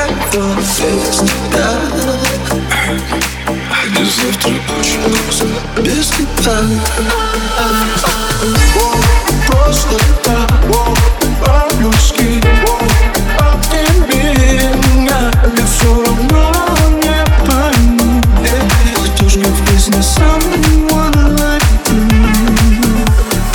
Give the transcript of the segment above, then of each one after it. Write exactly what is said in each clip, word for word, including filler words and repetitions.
его без тебя. Где завтра очень грустно без тебя. Просто так, по-людски, обними меня, ведь все равно не пойму. Кто ж мне в жизни someone like you?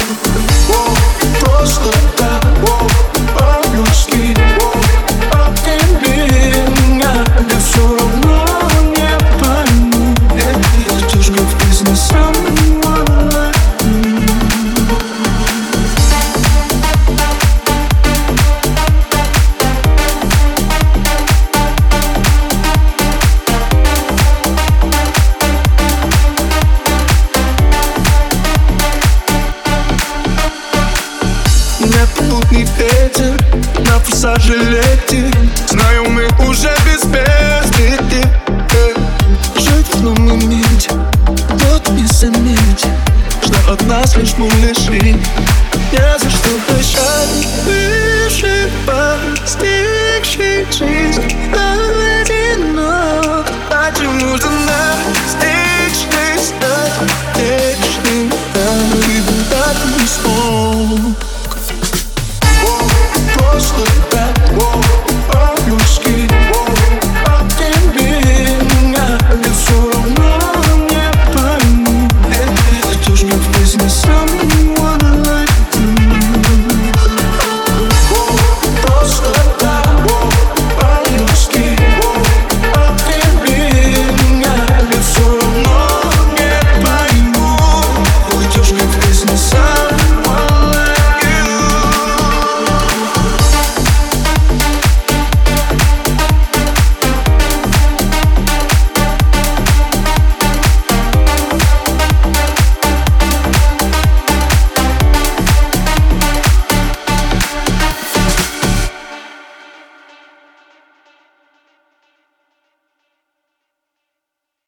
Просто так, по-людски, обними меня, ведь все равно не пойму. Кто ж мне в жизни someone like you? Непутный ветер на форсаже лет.